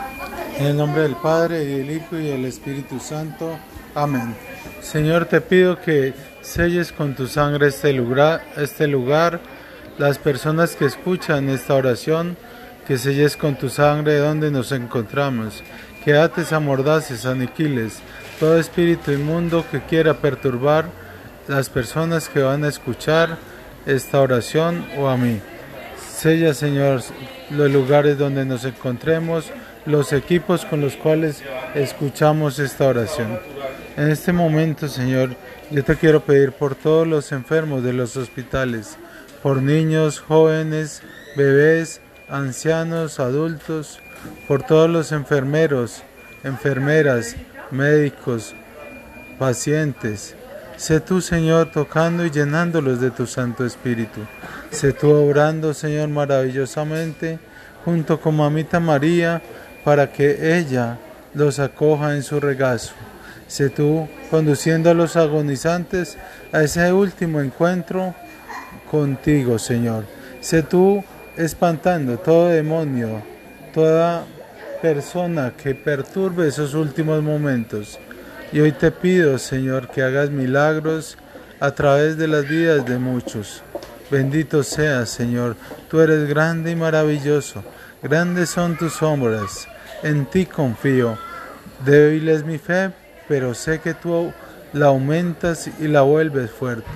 En el nombre del Padre, y del Hijo, y del Espíritu Santo. Amén. Señor, te pido que selles con tu sangre este lugar, las personas que escuchan esta oración, que selles con tu sangre donde nos encontramos, que ates, amordaces, aniquiles todo espíritu inmundo que quiera perturbar las personas que van a escuchar esta oración o a mí. Sella, Señor, los lugares donde nos encontremos, los equipos con los cuales escuchamos esta oración. En este momento, Señor, yo te quiero pedir por todos los enfermos de los hospitales, por niños, jóvenes, bebés, ancianos, adultos, por todos los enfermeros, enfermeras, médicos, pacientes. Sé tú, Señor, tocando y llenándolos de tu Santo Espíritu. Sé tú obrando, Señor, maravillosamente, junto con Mamita María, para que ella los acoja en su regazo. Sé tú conduciendo a los agonizantes a ese último encuentro contigo, Señor. Sé tú espantando todo demonio, toda persona que perturbe esos últimos momentos. Y hoy te pido, Señor, que hagas milagros a través de las vidas de muchos. Bendito seas, Señor. Tú eres grande y maravilloso. Grandes son tus obras. En ti confío. Débil es mi fe, pero sé que tú la aumentas y la vuelves fuerte.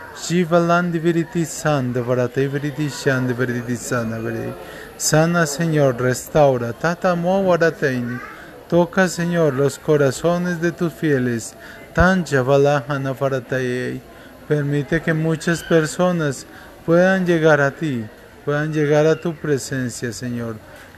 Sana, Señor, restaura. Tatamo Warateini. Toca, Señor, los corazones de tus fieles. Permite que muchas personas puedan llegar a ti, puedan llegar a tu presencia, Señor.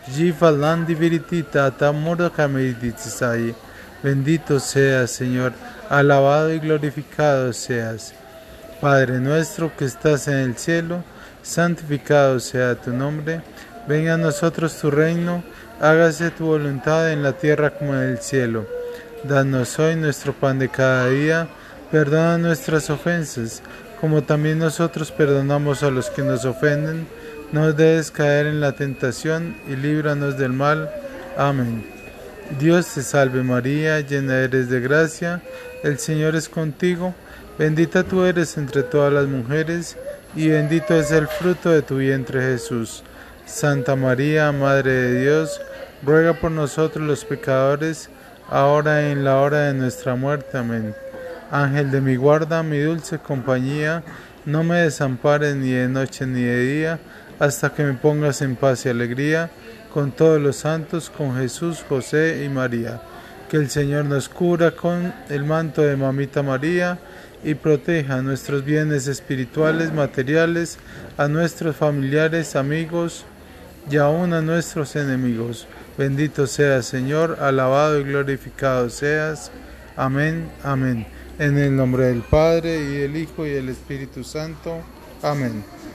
Bendito seas, Señor. Alabado y glorificado seas. Padre nuestro que estás en el cielo, santificado sea tu nombre. Venga a nosotros tu reino. Hágase tu voluntad en la tierra como en el cielo. Danos hoy nuestro pan de cada día. Perdona nuestras ofensas, como también nosotros perdonamos a los que nos ofenden. No nos dejes caer en la tentación y líbranos del mal. Amén. Dios te salve María, llena eres de gracia. El Señor es contigo. Bendita tú eres entre todas las mujeres, y bendito es el fruto de tu vientre Jesús. Santa María, Madre de Dios, ruega por nosotros los pecadores, ahora y en la hora de nuestra muerte. Amén. Ángel de mi guarda, mi dulce compañía, no me desampares ni de noche ni de día, hasta que me pongas en paz y alegría, con todos los santos, con Jesús, José y María. Que el Señor nos cubra con el manto de Mamita María y proteja nuestros bienes espirituales, materiales, a nuestros familiares, amigos y aún a nuestros enemigos. Bendito seas, Señor, alabado y glorificado seas. Amén, amén. En el nombre del Padre, y del Hijo, y del Espíritu Santo. Amén.